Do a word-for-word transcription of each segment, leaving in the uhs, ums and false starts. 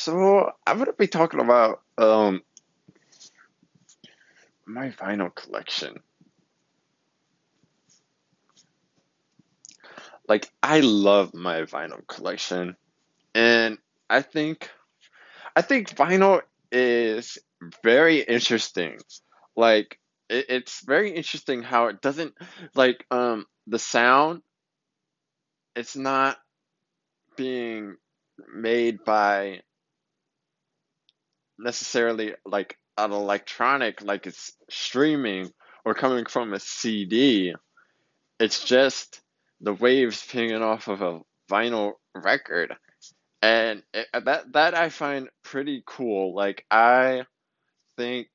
So I'm gonna be talking about um my vinyl collection. Like I love my vinyl collection, and I think I think vinyl is very interesting. Like it, it's very interesting how it doesn't like um the sound. It's not being made by necessarily like an electronic, like it's streaming or coming from a C D. It's just the waves pinging off of a vinyl record, and it, that that I find pretty cool. Like I think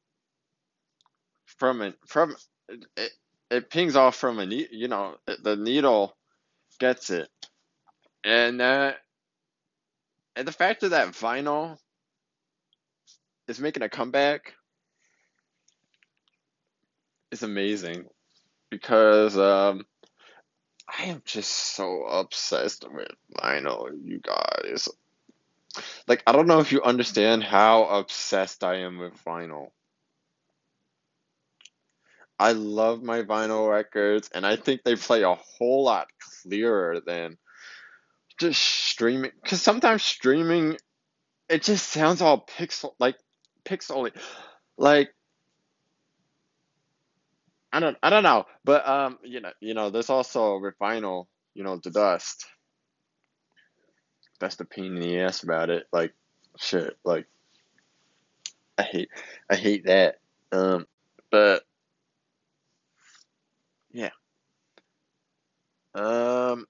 from an from it, it pings off from a ne- you know the needle gets it, and that and the fact that that vinyl is making a comeback is amazing because um I am just so obsessed with vinyl, you guys. Like, I don't know if you understand how obsessed I am with vinyl. I love my vinyl records, and I think they play a whole lot clearer than just streaming. Because sometimes streaming, it just sounds all pixel, like pixely. Like, I don't, I don't know. But um, you know, you know, there's also with vinyl, you know, the dust. That's the pain in the ass about it. Like, shit. Like, I hate, I hate that. Um, but yeah. Um,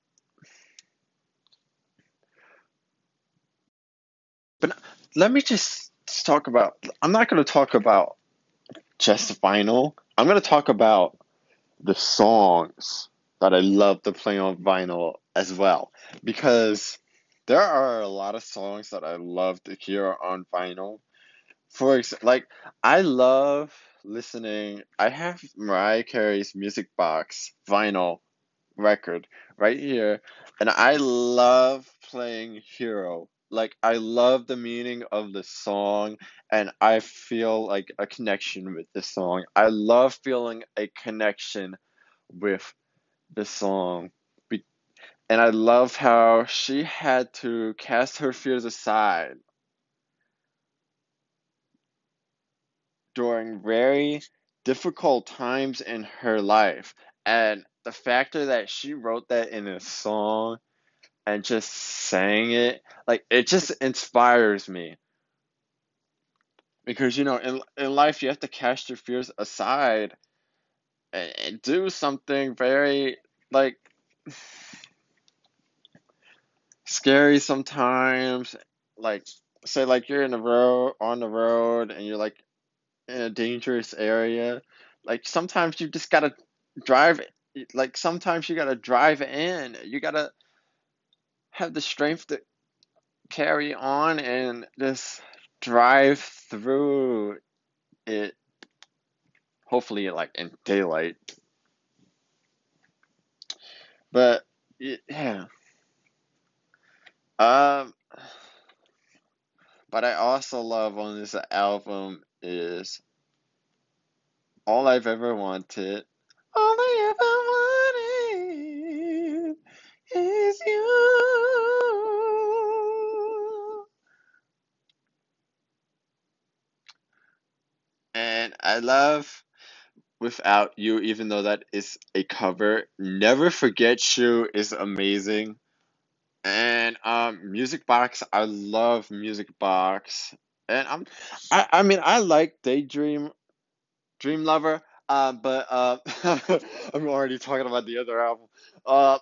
but let me just talk about. I'm not going to talk about just vinyl. I'm going to talk about the songs that I love to play on vinyl as well, because there are a lot of songs that I love to hear on vinyl. For example, like I love listening. I have Mariah Carey's Music Box vinyl record right here, and I love playing Hero. Like I love the meaning of the song, and I feel like a connection with the song. I love feeling a connection with the song. Be- And I love how she had to cast her fears aside during very difficult times in her life. And the factor that she wrote that in a song and just sang it, like it just inspires me. Because you know, in in life you have to cast your fears aside and, and do something very like scary sometimes. Like say like you're in the road on the road and you're like in a dangerous area. Like sometimes you just gotta drive like sometimes you gotta drive in. You gotta have the strength to carry on and just drive through it, hopefully like in daylight. But yeah. Um but I also love on this album is All I've Ever Wanted. All I ever wanted is you. And I love Without You, even though that is a cover. Never Forget You is amazing. And um, Music Box, I love Music Box. And I'm, I, I mean, I like Daydream, Dream Lover. Uh, but uh, I'm already talking about the other album. Uh,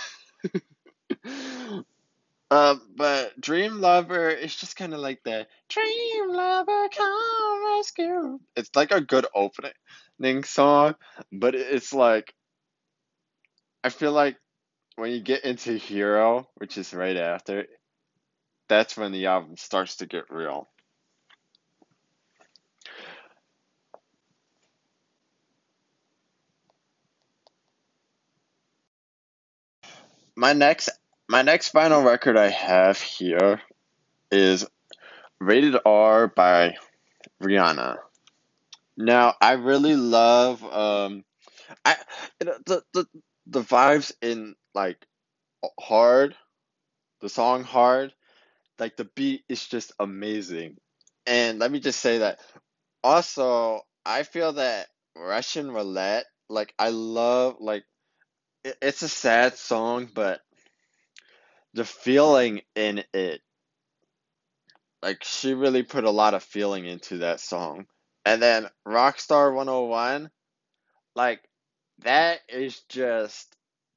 uh, but Dream Lover is just kind of like the Dream Lover come rescue. It's like a good opening song, but it's like I feel like when you get into Hero, which is right after, that's when the album starts to get real. My next my next vinyl record I have here is Rated R by Rihanna. Now, I really love um I you know, the the the vibes in like Hard, the song Hard, like the beat is just amazing. And let me just say that also I feel that Russian Roulette, like I love like it, it's a sad song, but the feeling in it, like she really put a lot of feeling into that song. And then Rockstar one oh one, like that is just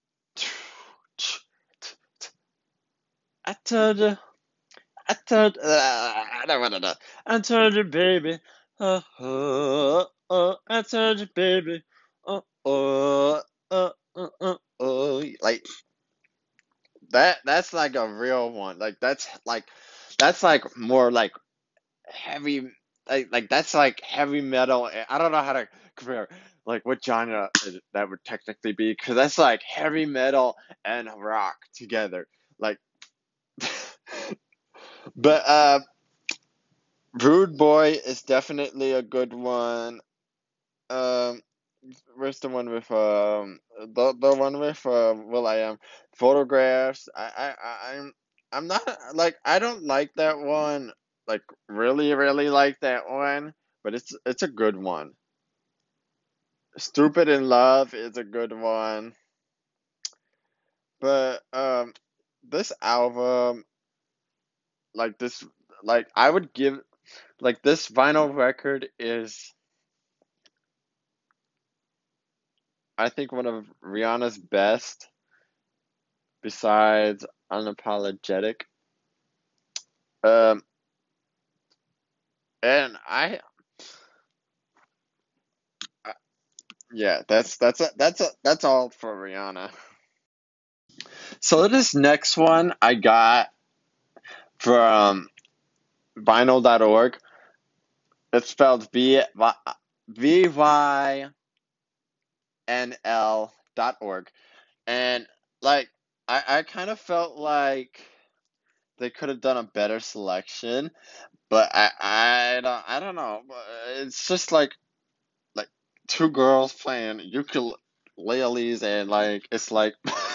I told you, I told uh, I don't want to know. I told you, baby. Oh, oh, oh, I told you, baby. Oh, oh, oh, oh, oh, oh. Like that that's like a real one. Like that's like that's like more like heavy like like that's like heavy metal. I don't know how to compare like what genre that would technically be because that's like heavy metal and rock together. Like but uh Rude Boy is definitely a good one. Um where's the one with um the the one with uh Will I Am Photographs. I I I- I'm I'm not like I don't like that one like really really like that one, but it's it's a good one. Stupid in Love is a good one. But um this album like this like I would give like this vinyl record is I think one of Rihanna's best besides Unapologetic. Um and I uh, yeah, that's that's a, that's a, that's all for Rihanna. So this next one I got from vinyl dot org. It's spelled V V Y N L dot org. And like I I kind of felt like they could have done a better selection, but I I don't I don't know. It's just like like two girls playing ukuleles and like it's like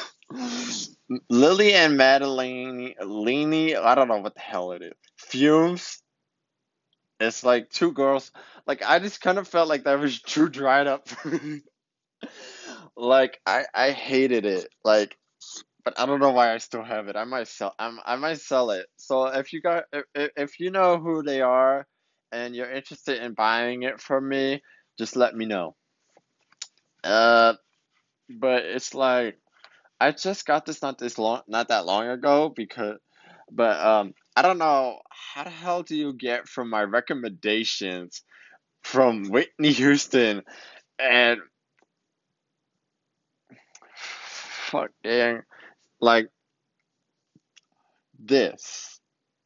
Lily and Madeline Leany, I don't know what the hell it is. Fumes. It's like two girls. Like I just kind of felt like that was too dried up for me. Like I I hated it. Like but I don't know why I still have it. I might sell. I'm, I might sell it. So if you got, if, if if you know who they are, and you're interested in buying it from me, just let me know. Uh, but it's like I just got this not this long, not that long ago because, but um, I don't know how the hell do you get from my recommendations from Whitney Houston and fucking like this.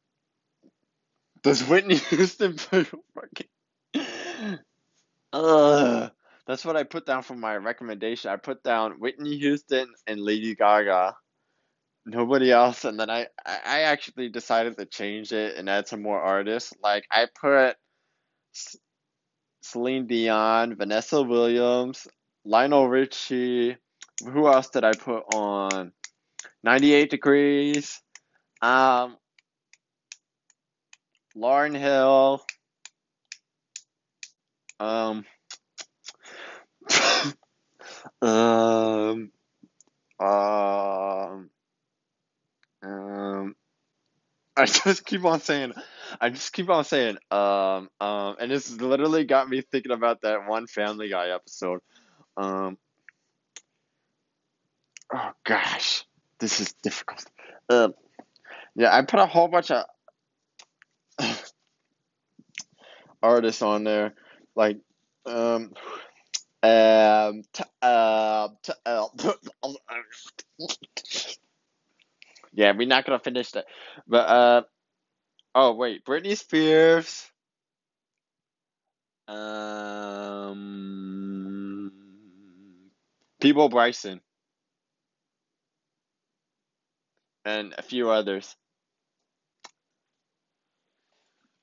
Does Whitney Houston play fucking? Ugh. That's what I put down for my recommendation. I put down Whitney Houston and Lady Gaga. Nobody else. And then I, I I actually decided to change it and add some more artists. Like I put C- Celine Dion, Vanessa Williams, Lionel Richie. Who else did I put on? ninety-eight Degrees. Um, Lauryn Hill. Um, um, um, um. I just keep on saying, I just keep on saying, um, um, and this literally got me thinking about that one Family Guy episode. Um, oh gosh, this is difficult. Um, yeah, I put a whole bunch of artists on there, like, um, um, t- uh, t- uh, yeah, we're not gonna finish that, but uh, oh wait, Britney Spears, um, People Bryson. And a few others.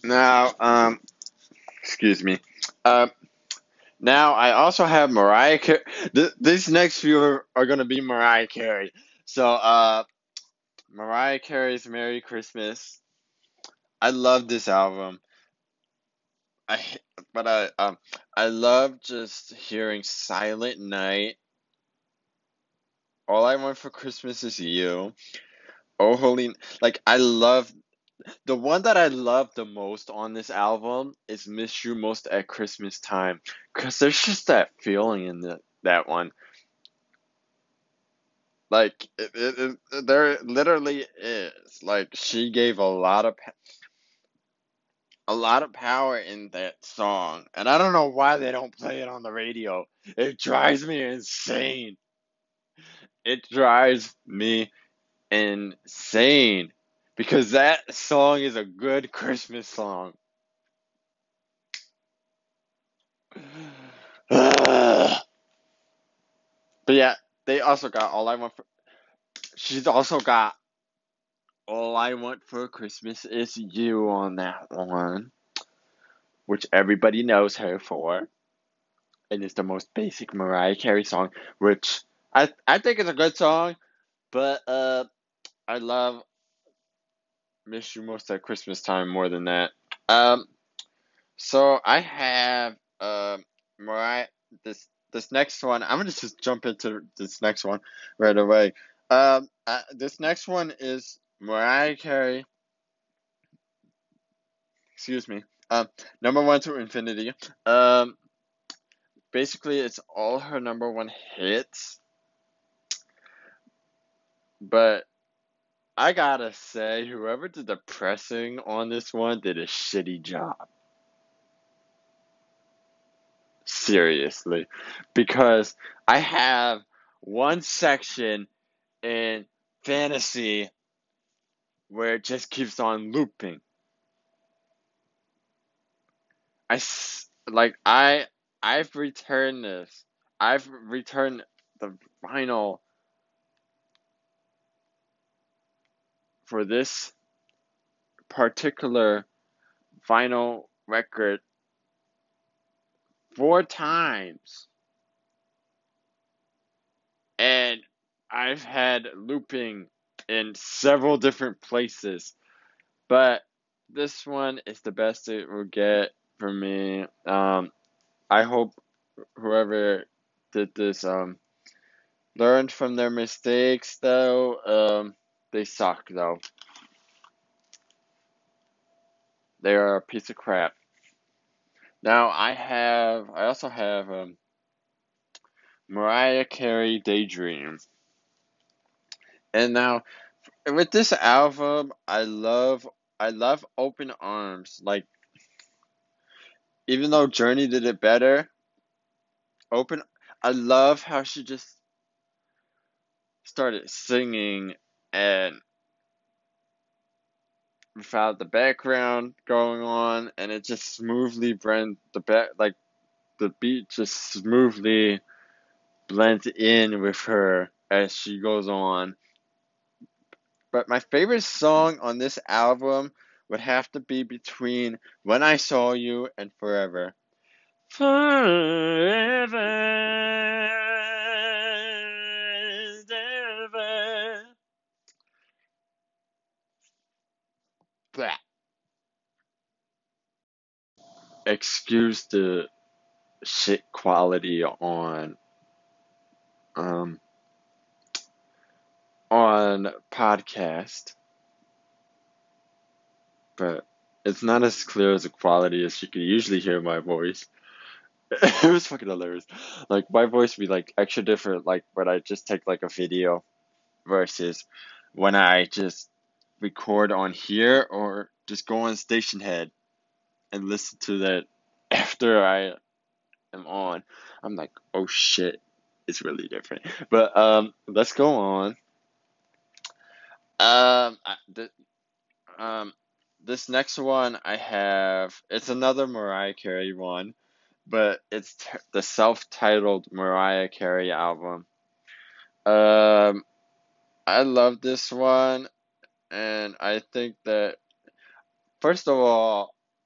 Now, um, excuse me. Um, now I also have Mariah Carey. Th- these next few are, are gonna be Mariah Carey. So, uh, Mariah Carey's "Merry Christmas." I love this album. I, h- but I, um, I love just hearing "Silent Night." All I Want for Christmas Is You. Oh, holy! Like I love the one that I love the most on this album is "Miss You Most at Christmas Time," because there's just that feeling in the, that one. Like it, it, it, there literally is. Like she gave a lot of pa- a lot of power in that song, and I don't know why they don't play it on the radio. It drives me insane. It drives me insane because that song is a good Christmas song. But yeah, they also got All I Want for. She's also got All I Want for Christmas Is You on that one, which everybody knows her for, and it's the most basic Mariah Carey song, which I I think is a good song, but uh, I love Miss You Most at Christmas Time more than that. Um, so I have uh, Mariah. This this next one, I'm gonna just jump into this next one right away. Um, uh, this next one is Mariah Carey. Excuse me. Um, number one to infinity. Um, basically, it's all her number one hits, but I gotta say, whoever did the pressing on this one did a shitty job. Seriously, because I have one section in fantasy where it just keeps on looping. I like I I've returned this. I've returned the vinyl for this particular vinyl record four times, and I've had looping in several different places, but this one is the best it will get for me. Um, I hope whoever did this um learned from their mistakes though. Um, they suck though. They are a piece of crap. Now I have, I also have um, Mariah Carey "Daydream," and now with this album, I love, I love "Open Arms." Like even though Journey did it better, Open, I love how she just started singing and without the background going on, and it just smoothly blend the back, like the beat just smoothly blends in with her as she goes on. But my favorite song on this album would have to be between "When I Saw You" and "Forever." Forever, ever. Blah. Excuse the shit quality on um on podcast, but it's not as clear as the quality as you can usually hear my voice. It was fucking hilarious. Like my voice would be like extra different, like when I just take like a video versus when I just record on here or just go on Station Head and listen to that after I am on. I'm like, oh shit, it's really different. But um, let's go on. Um, I, th- um, this next one I have, it's another Mariah Carey one, but it's t- the self-titled Mariah Carey album. Um, I love this one, and I think that first of all,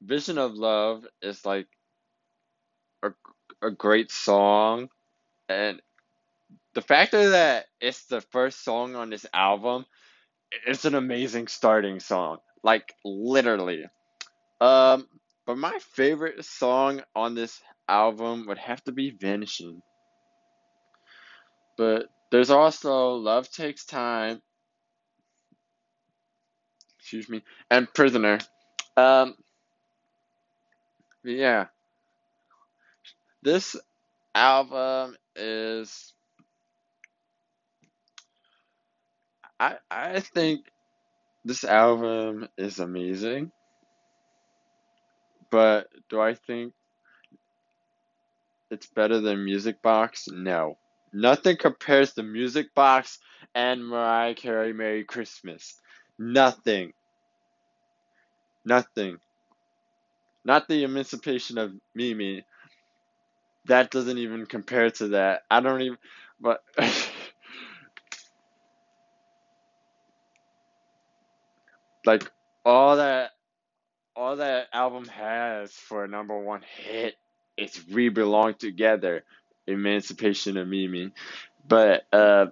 Vision of Love is like a, a great song, and the fact that it's the first song on this album, it's an amazing starting song. Like literally. Um, but my favorite song on this album would have to be Vanishing. But there's also Love Takes Time, excuse me, and Prisoner. Um, yeah, this album is I I think this album is amazing, but do I think it's better than Music Box? No. Nothing compares to Music Box and Mariah Carey Merry Christmas. Nothing. Nothing. Not the Emancipation of Mimi. That doesn't even compare to that. I don't even but like all that all that album has for a number one hit is We Belong Together, Emancipation of Mimi. But uh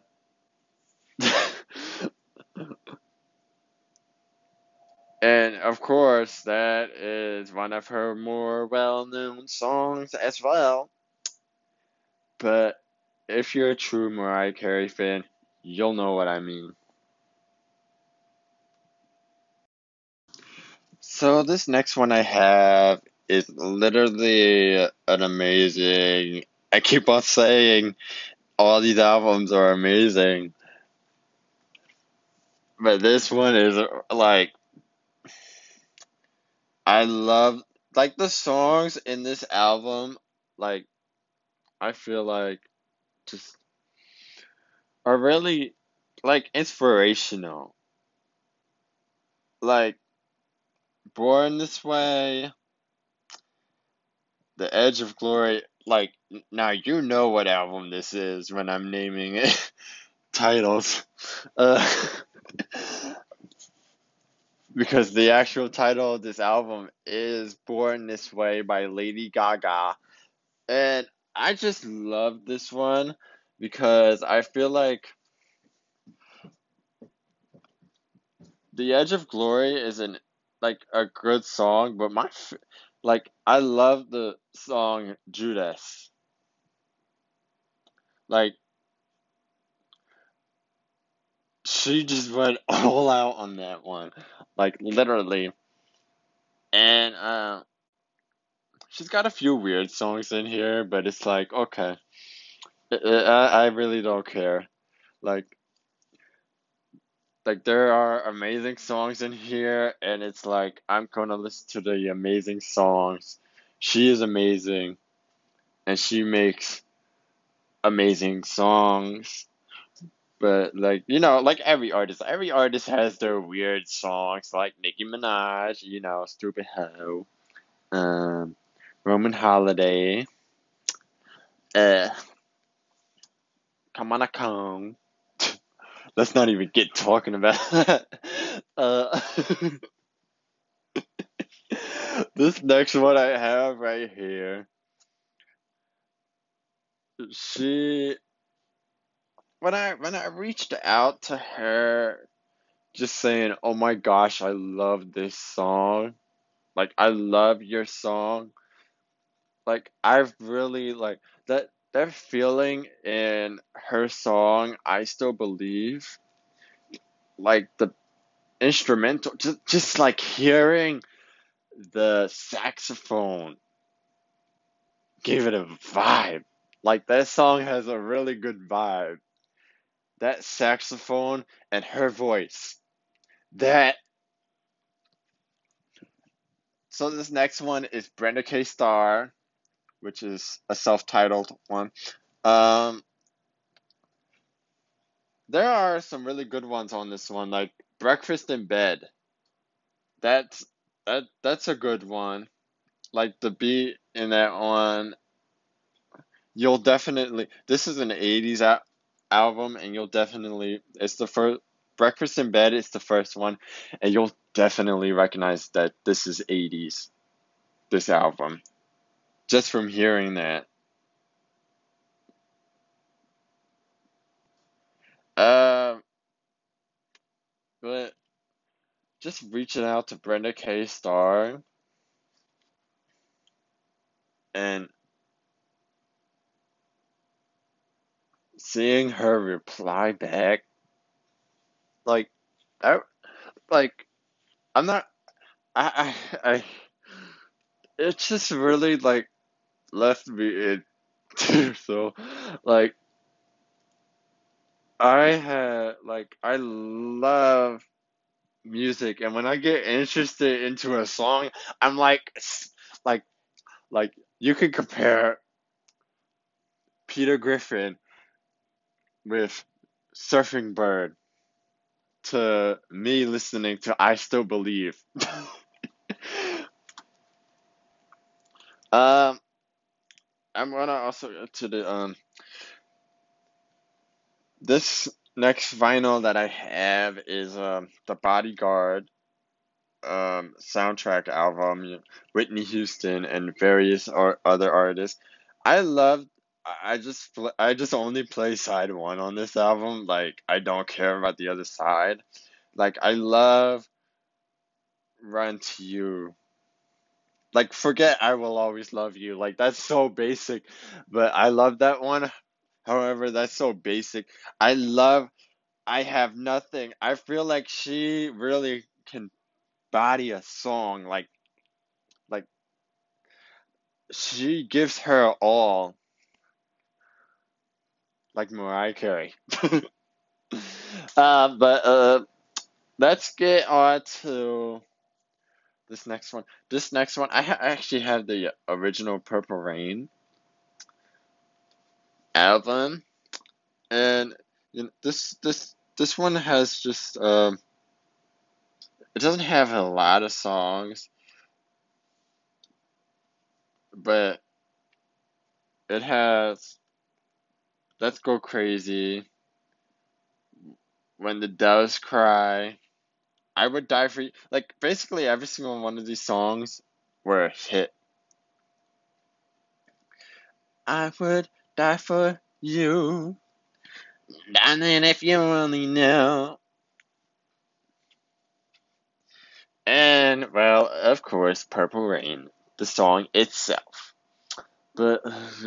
and of course that is one of her more well-known songs as well. But if you're a true Mariah Carey fan, you'll know what I mean. So this next one I have is literally an amazing. I keep on saying all these albums are amazing, but this one is like I love like the songs in this album. Like I feel like just are really like inspirational. Like Born This Way, The Edge of Glory. Like now you know what album this is when I'm naming it. Titles. Uh, because the actual title of this album is Born This Way by Lady Gaga. And I just love this one because I feel like The Edge of Glory is an like a good song, but my like I love the song Judas. Like she just went all out on that one. Like literally. And uh she's got a few weird songs in here, but it's like, okay, I, I I really don't care. Like, like there are amazing songs in here, and it's like I'm gonna listen to the amazing songs. She is amazing, and she makes amazing songs. But like you know, like every artist, every artist has their weird songs. Like Nicki Minaj, you know, Stupid Hoe, um, Roman Holiday, uh, Come on a Kong. Let's not even get talking about that. Uh, this next one I have right here. She when I when I reached out to her just saying, "Oh my gosh, I love this song. Like I love your song." Like I've really like that that feeling in her song, I Still Believe. Like the instrumental just just like hearing the saxophone gave it a vibe. Like that song has a really good vibe. That saxophone and her voice. That so this next one is Brenda K. Starr, which is a self-titled one. Um, there are some really good ones on this one, like Breakfast in Bed. That's that that's a good one. Like the beat in that one, you'll definitely. This is an eighties a- album, and you'll definitely. It's the first. Breakfast in Bed is the first one, and you'll definitely recognize that this is eighties. this album just from hearing that. Uh, but just reaching out to Brenda K. Starr and seeing her reply back, like, I, like, I'm not, I, I, I, it just really, like, left me in tears, so, like, I had, like, I love music, and when I get interested into a song, I'm like, s- like, like, you could compare Peter Griffin with Surfing Bird to me listening to I Still Believe. um, I'm gonna also get to the um this next vinyl that I have is um the Bodyguard um soundtrack album, you know, Whitney Houston and various or other artists. I love. I I just pl- I just only play side one on this album. Like I don't care about the other side. Like I love Run to You. Like forget I Will Always Love You. Like that's so basic, but I love that one. However, that's so basic. I love I Have Nothing. I feel like she really can body a song. Like like she gives her all, like Mariah Carey. uh, but uh, let's get on to this next one. This next one, I, ha- I actually have the original Purple Rain album, and you know, this this this one has just um, it doesn't have a lot of songs, but it has Let's Go Crazy, When the Doves Cry, I Would Die for You. Like basically every single one of these songs were a hit. I would die for you, darling, if you only know. And well, of course, Purple Rain, the song itself. But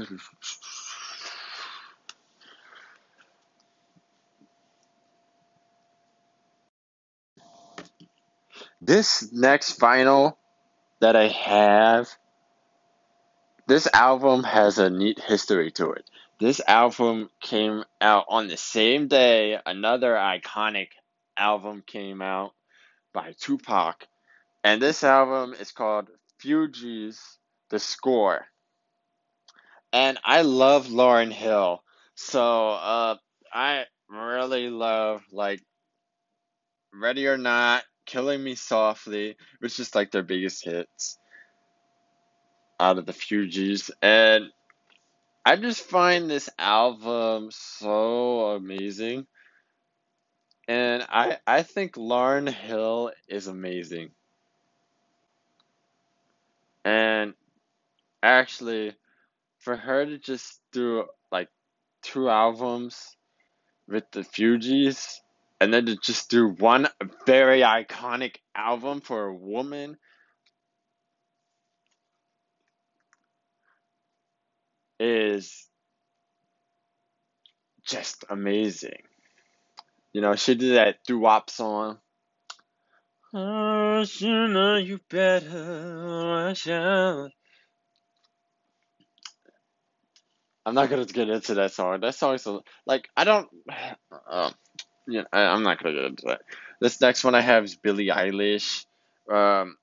this next vinyl that I have, this album has a neat history to it. This album came out on the same day another iconic album came out by Tupac. And this album is called Fugees, The Score. And I love Lauryn Hill. So uh I really love like Ready or Not, Killing Me Softly, which is like their biggest hits out of the Fugees. And I just find this album so amazing. And I I think Lauryn Hill is amazing. And actually for her to just do like two albums with the Fugees and then to just do one very iconic album for a woman is just amazing. You know, she did that doo-wop song. Oh, you know you better watch out. I'm not gonna get into that song. That song's so, like I don't. Um, yeah, I, I'm not gonna get into that. This next one I have is Billie Eilish. Um,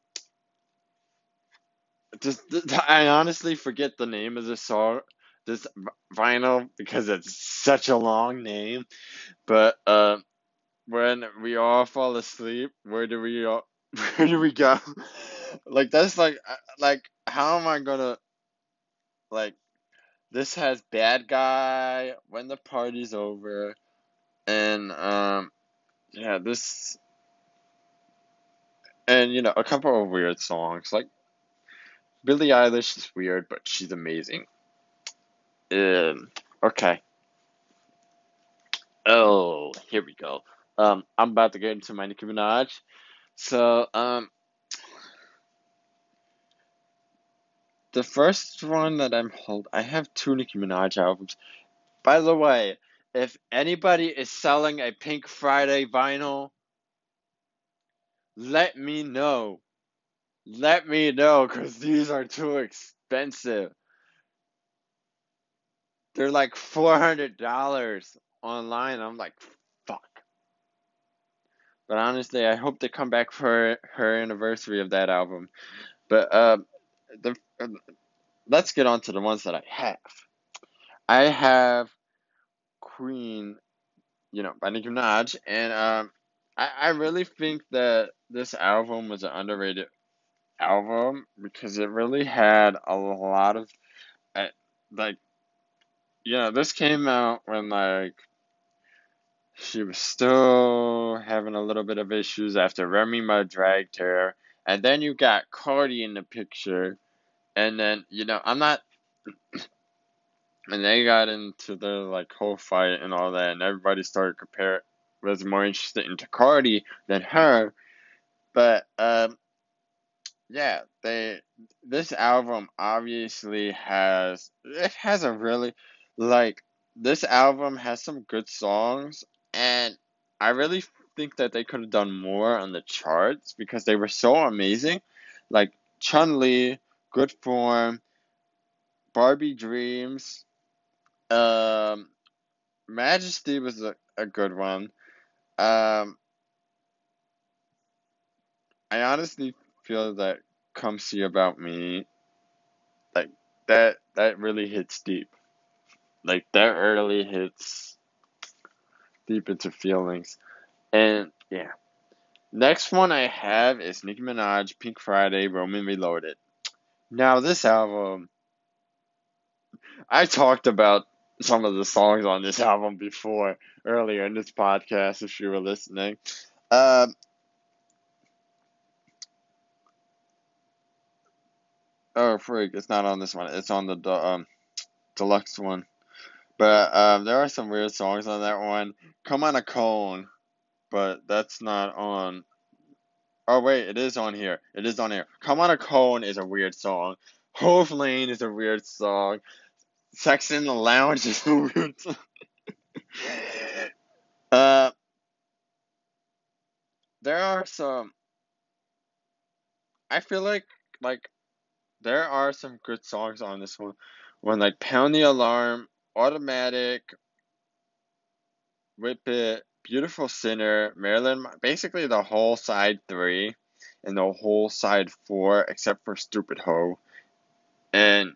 just I honestly forget the name of the song, this vinyl because it's such a long name. But uh, when we all fall asleep, where do we all, where do we go? Like that's like uh, like how am I gonna like this has Bad Guy, When the Party's Over, and um yeah this and you know a couple of weird songs like Billie Eilish is weird, but she's amazing. Um, okay. Oh, here we go. Um, I'm about to get into my Nicki Minaj. So, um, the first one that I'm hold, I have two Nicki Minaj albums. By the way, if anybody is selling a Pink Friday vinyl, let me know. Let me know, because these are too expensive. They're like four hundred dollars online. I'm like, fuck. But honestly, I hope they come back for her anniversary of that album. But uh, the uh, let's get on to the ones that I have. I have Queen, you know, by Nicki Minaj, and um, I I really think that this album was an underrated album because it really had a lot of uh, like, you know, this came out when like she was still having a little bit of issues after Remy Ma dragged her, and then you got Cardi in the picture, and then you know I'm not, and they got into the like whole fight and all that, and everybody started compare was more interested into Cardi than her, but um yeah, they this album obviously has it has a really like this album has some good songs, and I really think that they could have done more on the charts because they were so amazing. Like Chun Li, Good Form, Barbie Dreams, um Majesty was a, a good one. Um I honestly feel that Come See About Me, like that that really hits deep. Like that early hits deep into feelings. And yeah. Next one I have is Nicki Minaj, Pink Friday, Roman Reloaded. Now this album, I talked about some of the songs on this album before earlier in this podcast if you were listening. Um oh freak, it's not on this one. It's on the um deluxe one. But um there are some weird songs on that one. Come on a Cone, but that's not on. Oh wait, it is on here. It is on here. Come on a Cone is a weird song. Hove Lane is a weird song. Sex in the Lounge is a weird song. Uh, there are some. I feel like like there are some good songs on this one. When like Pound the Alarm, Automatic, Whip It, Beautiful Sinner, Marilyn, basically the whole side three, and the whole side four except for Stupid Ho. And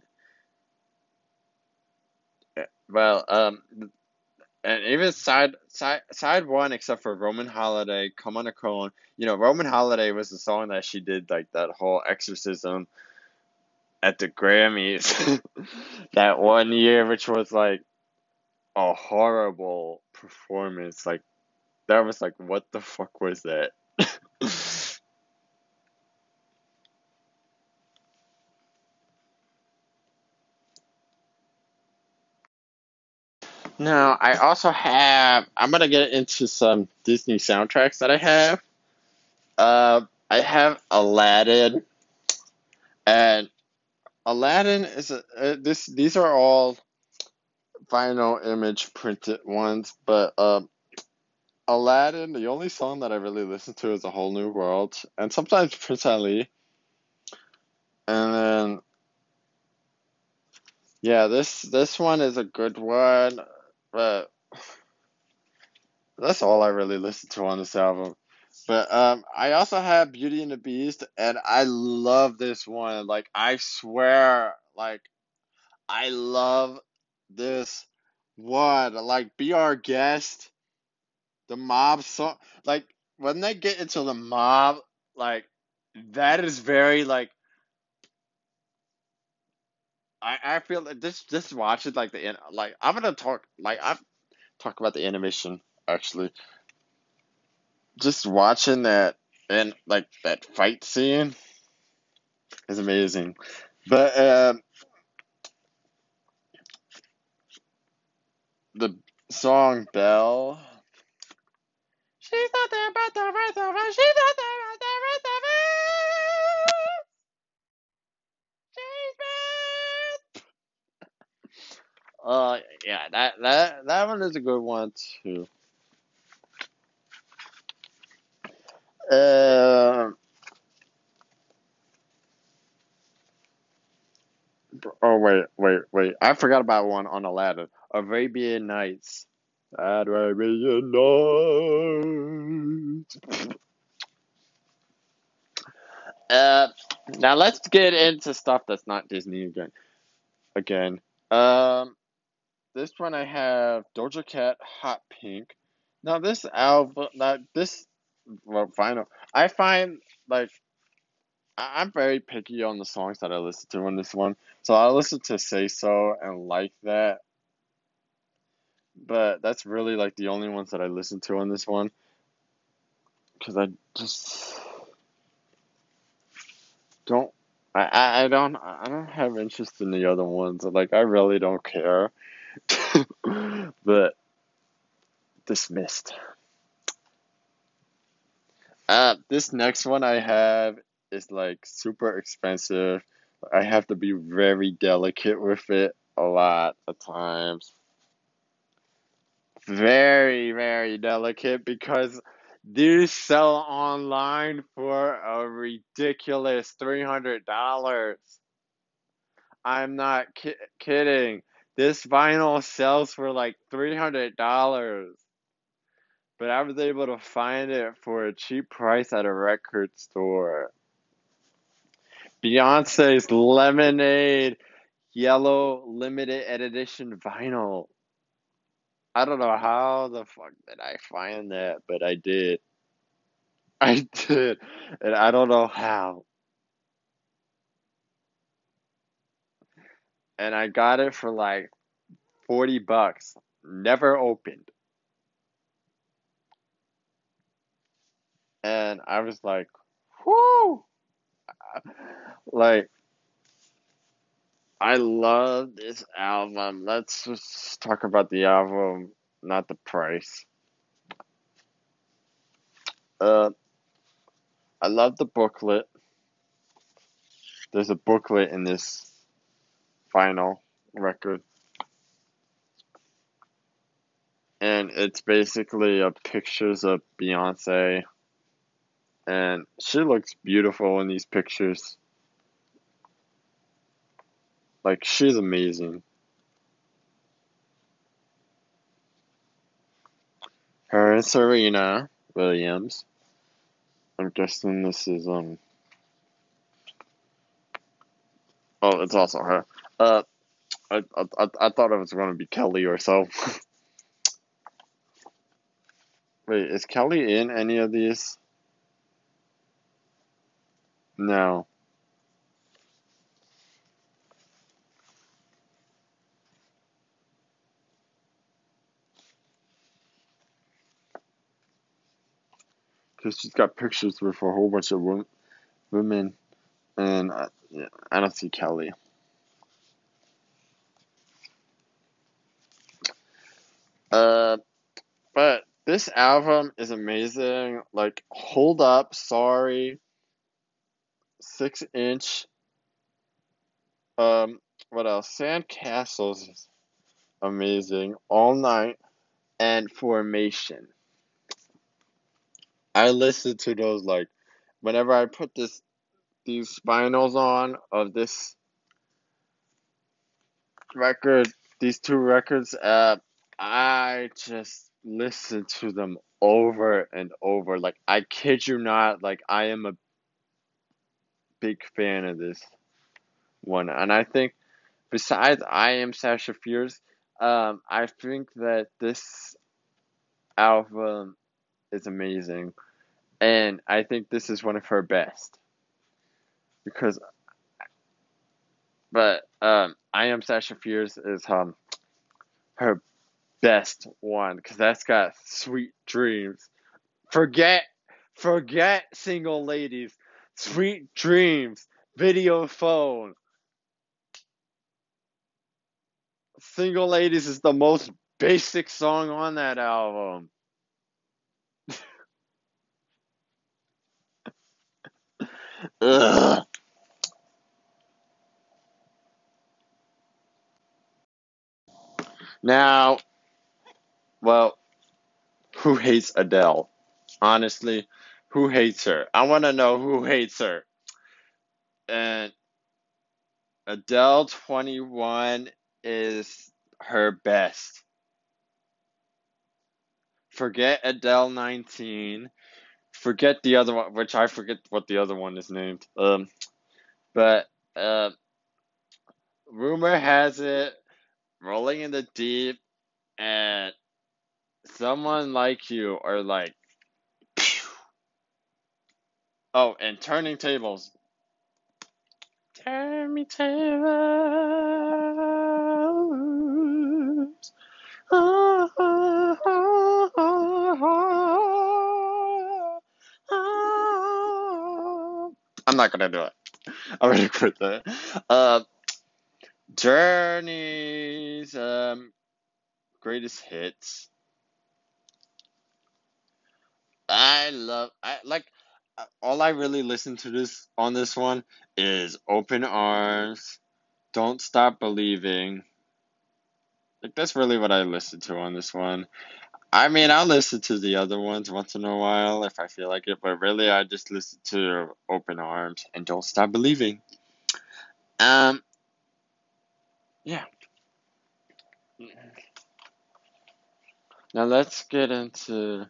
well, um, and even side side side one, except for Roman Holiday, Come on a Cone. You know, Roman Holiday was the song that she did like that whole exorcism at the Grammys that one year, which was like a horrible performance. Like that was like, what the fuck was that? Now I also have. I'm gonna get into some Disney soundtracks that I have. Uh, I have Aladdin, and Aladdin is a uh, this. These are all vinyl image printed ones, but um, Aladdin. The only song that I really listen to is A Whole New World, and sometimes Prince Ali. And then yeah, this this one is a good one, but that's all I really listen to on this album. But um, I also have Beauty and the Beast, and I love this one. Like I swear, like I love this one. Like Be Our Guest, the mob song. Like when they get into the mob, like that is very like I I feel like this just watch it like the an- like I'm gonna talk like I talk about the animation actually. Just watching that and like that fight scene is amazing. But um, the song Belle. She's not there but the rest of us. She's not there but the rest of us. She's bad. Uh, yeah, that that that one is a good one too. Um. Oh wait, wait, wait! I forgot about one on Aladdin. Arabian Nights. Arabian Nights. Uh, now let's get into stuff that's not Disney again. Again, um, this one I have Doja Cat, Hot Pink. Now this album, now this well, vinyl, I find like I- I'm very picky on the songs that I listen to on this one. So I listen to Say So and Like That, but that's really like the only ones that I listen to on this one because I just don't. I, I I don't I don't have interest in the other ones. Like I really don't care. But dismissed. Uh, this next one I have is like super expensive. I have to be very delicate with it a lot of times. Very, very delicate because these sell online for a ridiculous three hundred dollars. I'm not ki- kidding. This vinyl sells for like three hundred dollars. But I was able to find it for a cheap price at a record store. Beyonce's Lemonade Yellow Limited Edition vinyl. I don't know how the fuck did I find that, but I did. I did. And I don't know how. And I got it for like forty bucks. Never opened. And I was like, whoo! Like, I love this album. Let's just talk about the album, not the price. Uh, I love the booklet. There's a booklet in this vinyl record, and it's basically a pictures of Beyonce, and she looks beautiful in these pictures. Like she's amazing. Her and Serena Williams. I'm guessing this is um. Oh, it's also her. Uh, I I I thought it was going to be Kelly or so. Wait, is Kelly in any of these? No, because she's got pictures with a whole bunch of wo- women, and I, yeah, I don't see Kelly. Uh, but this album is amazing. Like, Hold Up, Sorry, Six Inch. Um, what else? Sandcastles is amazing. All Night and Formation. I listen to those like whenever I put this these vinyls on of this record, these two records, uh, I just listen to them over and over. Like I kid you not, like I am a big fan of this one, and I think besides I Am Sasha Fierce, um, I think that this album is amazing, and I think this is one of her best because, but um, I Am Sasha Fierce is um her best one because that's got Sweet Dreams. Forget, forget Single Ladies, Sweet Dreams, Video Phone. Single Ladies is the most basic song on that album. Ugh. Now, well, who hates Adele? Honestly, who hates her? I want to know who hates her. And Adele twenty-one is her best. Forget Adele nineteen. Forget the other one, which I forget what the other one is named. Um, but uh, rumor has it, Rolling in the Deep and Someone Like You are like, phew. Oh, and Turning Tables. Turn me tables. Oh, oh, oh, oh, oh. I'm not gonna do it. I'm gonna quit that. Uh, Journey's um greatest hits. I love I like uh, all I really listen to this on this one is Open Arms, Don't Stop Believing. Like that's really what I listen to on this one. I mean, I'll listen to the other ones once in a while if I feel like it, but really I just listen to Open Arms and Don't Stop Believing. Um, yeah. Now let's get into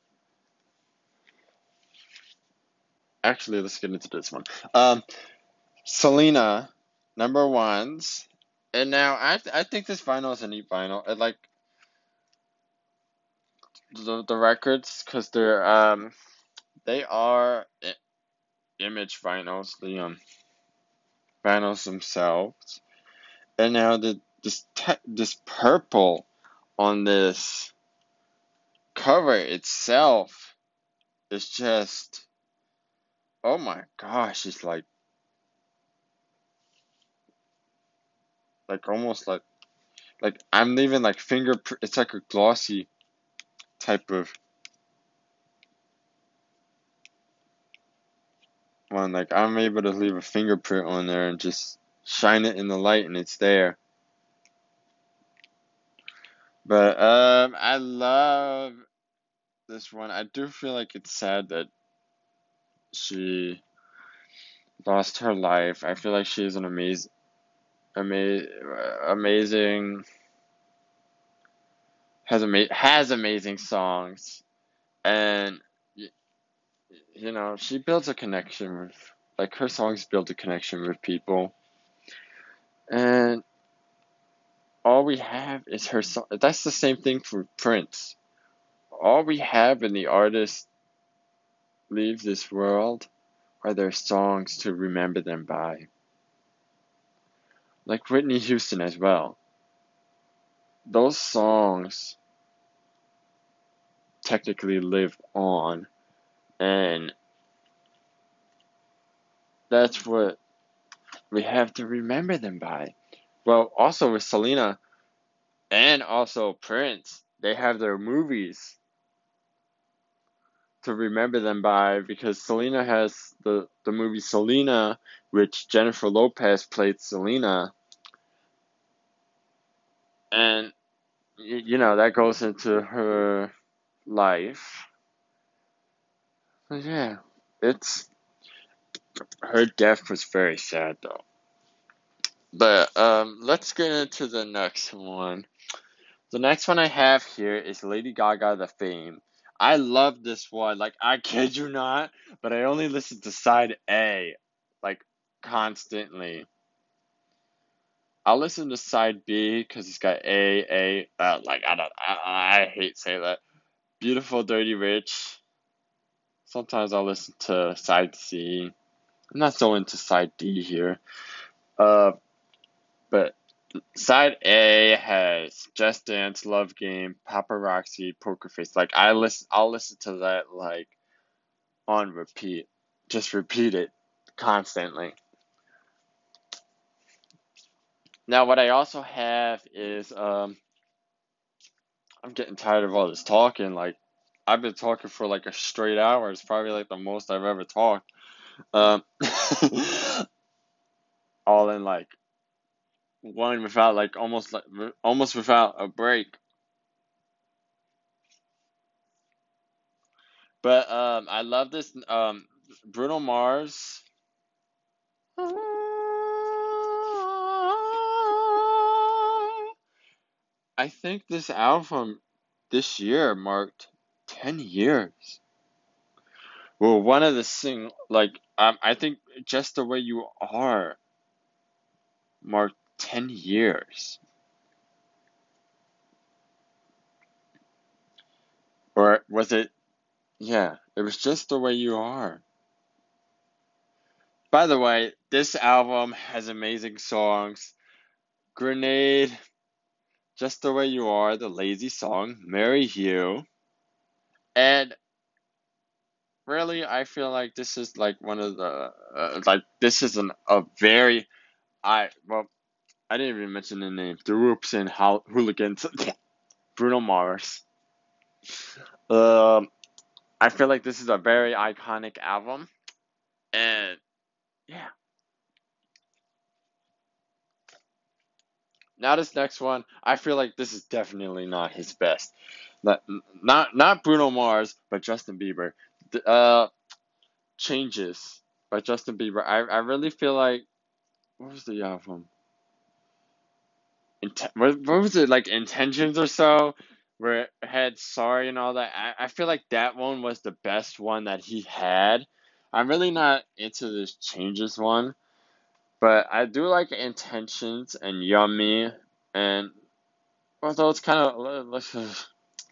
actually let's get into this one. Um, Selena, number ones. And now I th- I think this vinyl is a neat vinyl. It like the the records because they're um they are I- image vinyls, the um vinyls themselves. And now the this te- this purple on this cover itself is just oh my gosh, it's like like almost like like I'm leaving like fingerprint. It's like a glossy type of one. Like I'm able to leave a fingerprint on there and just shine it in the light, and it's there. But um, I love this one. I do feel like it's sad that she lost her life. I feel like she is an amazing, ama- amazing, has ama- has amazing songs, and y- you know she builds a connection with like her songs build a connection with people, and all we have is her song. That's the same thing for Prince. All we have when the artist leaves this world are their songs to remember them by. Like Whitney Houston as well. Those songs technically live on, and that's what we have to remember them by. Well, also with Selena and also Prince, they have their movies to remember them by because Selena has the, the movie Selena, which Jennifer Lopez played Selena, and you know that goes into her life. But yeah, it's her death was very sad though. But um, let's get into the next one. The next one I have here is Lady Gaga, The Fame. I love this one. Like I kid you not, but I only listen to side A, like constantly. I'll listen to side B because it's got A, A, uh, like I don't, I, I hate saying that. Beautiful, Dirty, Rich. Sometimes I'll listen to side C. I'm not so into side D here. Uh, but side A has Just Dance, Love Game, Paparazzi, Poker Face. Like I listen, I'll listen to that like on repeat. Just repeat it constantly. Now, what I also have is um, I'm getting tired of all this talking. Like, I've been talking for like a straight hour. It's probably like the most I've ever talked. Um, all in like one without like almost like almost without a break. But um, I love this um Bruno Mars. I think this album this year marked ten years. Well, one of the sing like um, I think Just the Way You Are marked ten years. Or was it? Yeah, it was Just the Way You Are. By the way, this album has amazing songs. Grenade, Just the Way You Are, the Lazy Song, Marry You. And really, I feel like this is like one of the, uh, like, this is an, a very, I, well, I didn't even mention the name. The Roops and Ho- Hooligans. Bruno Mars. Um, I feel like this is a very iconic album. And, yeah. Now this next one, I feel like this is definitely not his best. Not not not Bruno Mars, but Justin Bieber. Uh, Changes by Justin Bieber. I I really feel like what was the album? Int- what, what was it like Intentions or so? Where it had Sorry and all that. I, I feel like that one was the best one that he had. I'm really not into this Changes one, but I do like Intentions and Yummy and although it's kind of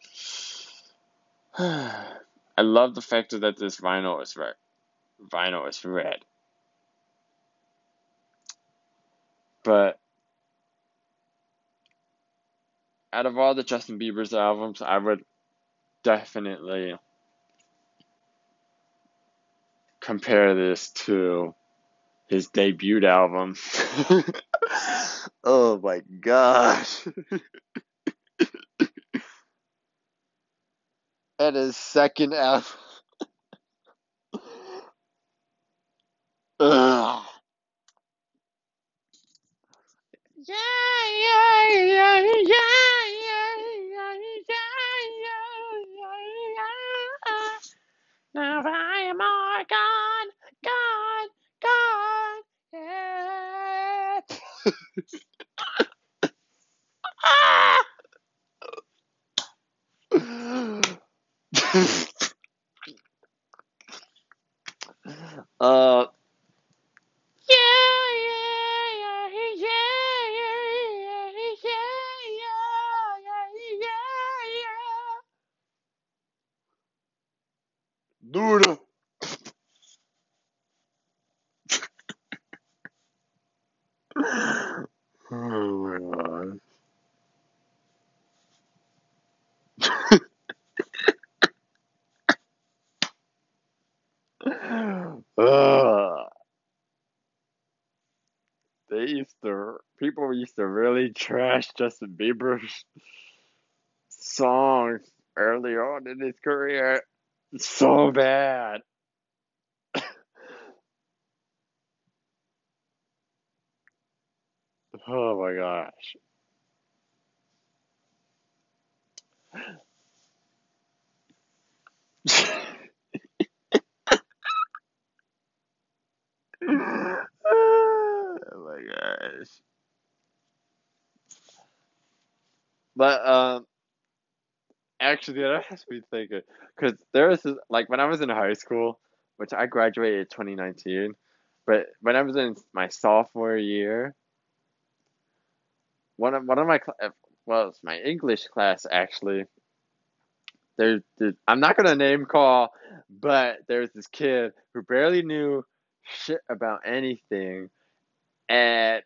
I love the fact that this vinyl is red. Vinyl is red. But out of all the Justin Bieber's albums, I would definitely compare this to his debut album. Oh my gosh. And his second album. Ugh. Yeah, yeah, yeah, yeah, yeah, yeah, yeah, yeah, yeah. Now I am all gone, gone, gone. Yeah. uh. Yeah, yeah, yeah, yeah, yeah, yeah, yeah, yeah, yeah, yeah. Dude. Oh my god. Ugh. They used to, people used to really trash Justin Bieber's songs early on in his career. So bad. Oh my gosh. Oh my gosh. But um, actually, that has me thinking because there was this, like when I was in high school, which I graduated twenty nineteen, but when I was in my sophomore year, one of one of my cl- uh, well, it's my English class actually. There, there, I'm not gonna name call, but there was this kid who barely knew shit about anything and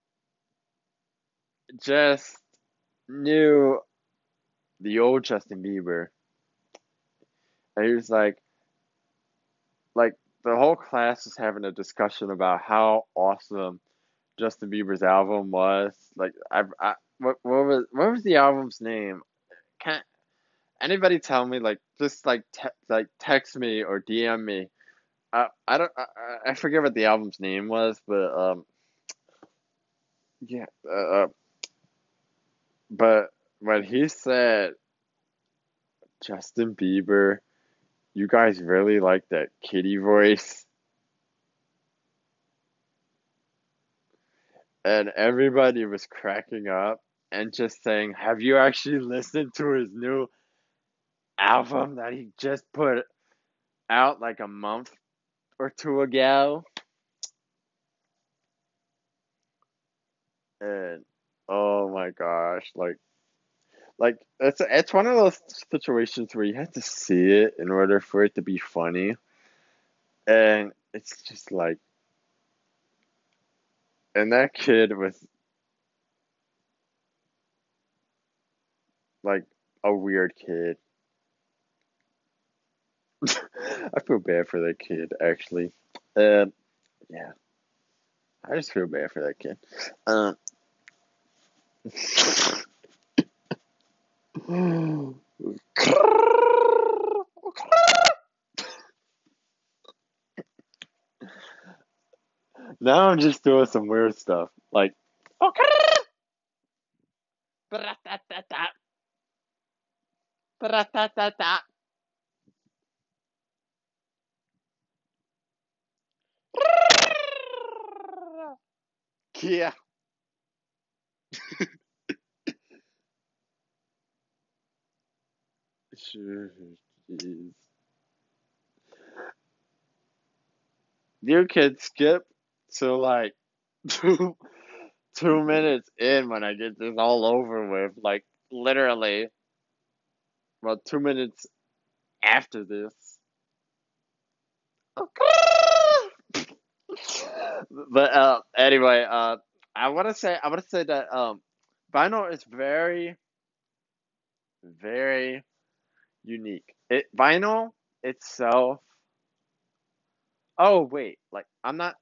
just knew the old Justin Bieber. And he was like, like the whole class was having a discussion about how awesome Justin Bieber's album was. Like I, I what what was what was the album's name? Can't anybody tell me? Like just like te like text me or D M me. I I don't I, I I forget what the album's name was, but um yeah uh, uh, but when he said Justin Bieber, you guys really like that kitty voice, and everybody was cracking up and just saying, "Have you actually listened to his new album that he just put out like a month or two ago?" And oh my gosh, like like it's it's one of those situations where you have to see it in order for it to be funny, and it's just like, and that kid was like a weird kid. I feel bad for that kid actually. Um, yeah, I just feel bad for that kid. Um, now I'm just doing some weird stuff like. Yeah. Sure. Jeez. You could skip to like two two minutes in when I get this all over with. Like literally, well, two minutes after this. But uh, anyway, uh, I want to say I want to say that um, vinyl is very very unique. It vinyl itself. Oh wait, like I'm not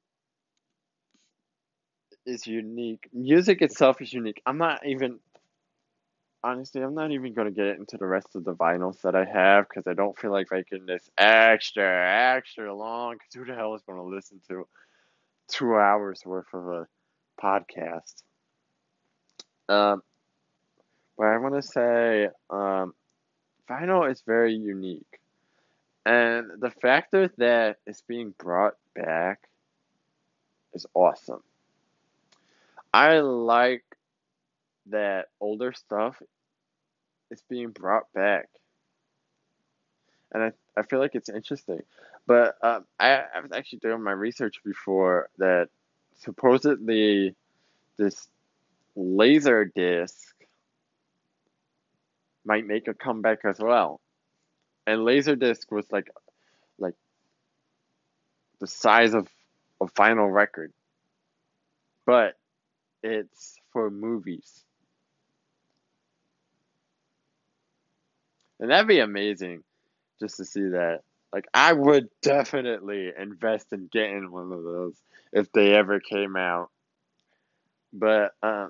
is unique. Music itself is unique. I'm not even honestly. I'm not even gonna get into the rest of the vinyls that I have because I don't feel like making this extra extra long. Because who the hell is gonna listen to two hours worth of a podcast? Um, but I want to say um, vinyl is very unique. And the factor that it's being brought back is awesome. I like that older stuff is being brought back, and I, I feel like it's interesting. But um, I, I was actually doing my research before that supposedly this laser disc might make a comeback as well. And laser disc was like like the size of a vinyl record, but it's for movies. And that'd be amazing just to see that. Like, I would definitely invest in getting one of those if they ever came out. But, uh,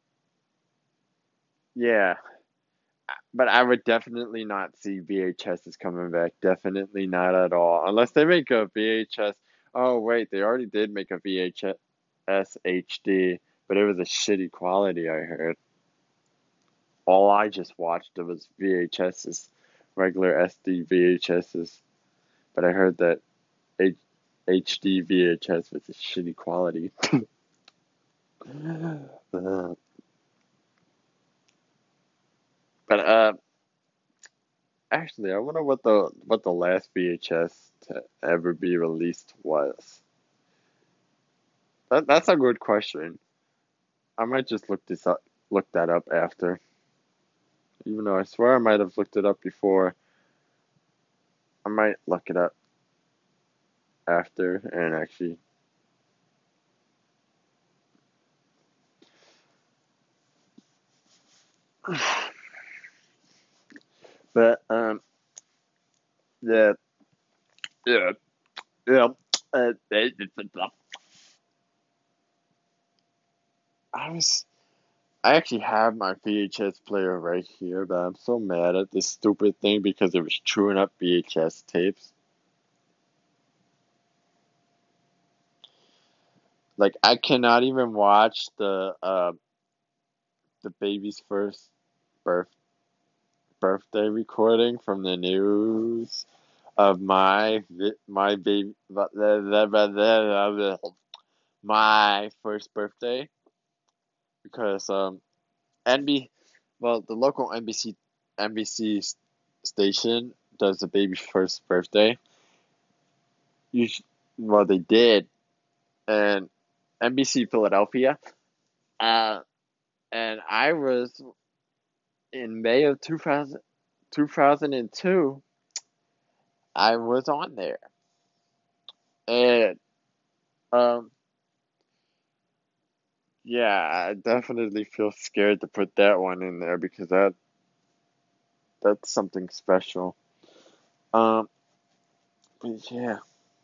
yeah. But I would definitely not see V H S is coming back. Definitely not at all. Unless they make a V H S. Oh, wait, they already did make a V H S H D, but it was a shitty quality, I heard. All I just watched was V H Ss, regular S D V H Ss. But I heard that H- HD V H S was a shitty quality. Uh, but uh, actually, I wonder what the what the last V H S to ever be released was. That that's a good question. I might just look this up, look that up after. Even though I swear I might have looked it up before, I might look it up after and actually. But um, yeah, yeah, yeah. Uh, I was I actually have my V H S player right here, but I'm so mad at this stupid thing because it was chewing up V H S tapes. Like I cannot even watch the uh the baby's first birth birthday recording from the news of my vi- my baby my first birthday because um N B well the local N B C N B C station does the baby's first birthday. You sh- well they did, and N B C Philadelphia. Uh, and I was in May of two thousand, two thousand two. I was on there, and um, yeah, I definitely feel scared to put that one in there because that that's something special. Um, but yeah,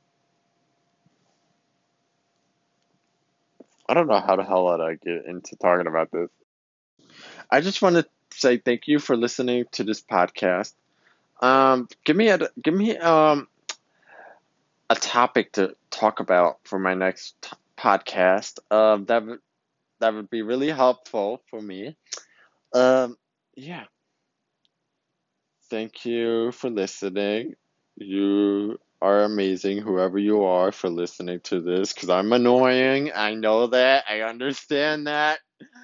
I don't know how the hell did I get into talking about this. I just want to say thank you for listening to this podcast. Um, give me a give me um a topic to talk about for my next t- podcast. Um, that would that would be really helpful for me. Um, yeah. Thank you for listening. You are amazing, whoever you are, for listening to this. Because I'm annoying. I know that. I understand that.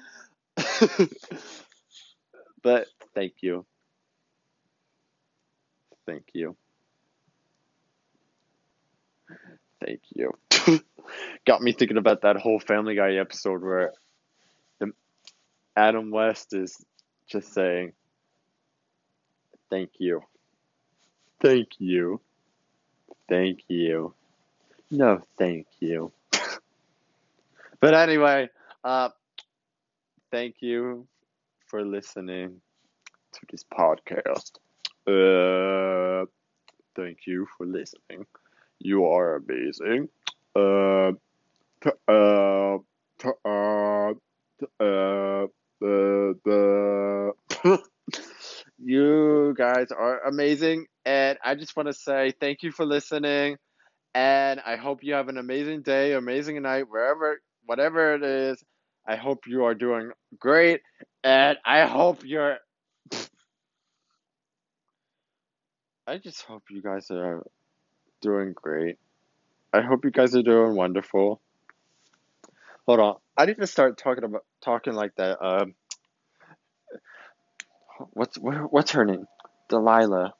But thank you. Thank you. Thank you. Got me thinking about that whole Family Guy episode where the Adam West is just saying, thank you. Thank you. Thank you. No, thank you. But anyway, uh, thank you for listening to this podcast. Uh, thank you for listening. You are amazing. Uh, t- uh, t- uh, t- uh, the, the you guys are amazing. And I just want to say thank you for listening. And I hope you have an amazing day, amazing night, wherever, whatever it is. I hope you are doing great. And I hope you're. I just hope you guys are doing great. I hope you guys are doing wonderful. Hold on. I need to start talking about talking like that. Um, what's what, what's her name? Delilah.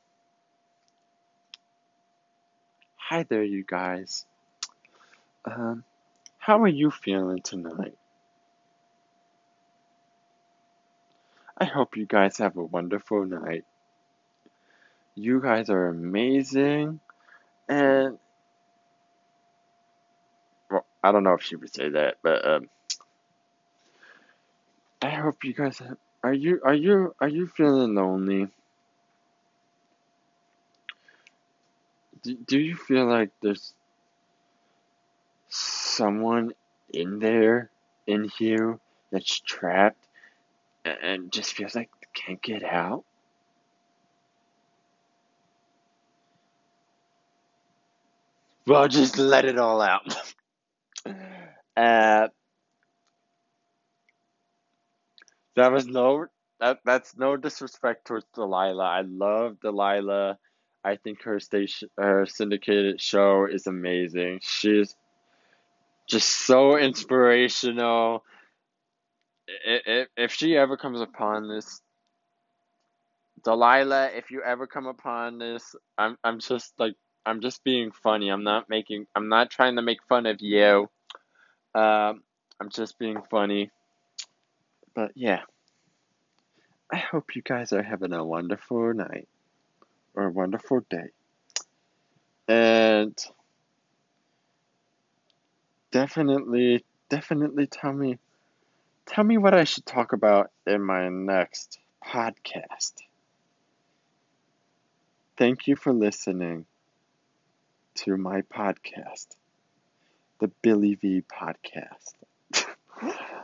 Hi there, you guys. Um, how are you feeling tonight? I hope you guys have a wonderful night. You guys are amazing, and well, I don't know if she would say that, but um, I hope you guys have. Are you are you are you feeling lonely? Do, do you feel like there's someone in there, in you, that's trapped and just feels like they can't get out? Well, just let it all out. uh, that was no that that's no disrespect towards Delilah. I love Delilah. I think her station, her syndicated show is amazing. She's just so inspirational. If, if she ever comes upon this, Delilah, if you ever come upon this, I'm I'm just like I'm just being funny. I'm not making I'm not trying to make fun of you. Um, I'm just being funny. But yeah, I hope you guys are having a wonderful night or a wonderful day. And definitely, definitely tell me tell me what I should talk about in my next podcast. Thank you for listening to my podcast, the Billy V Podcast.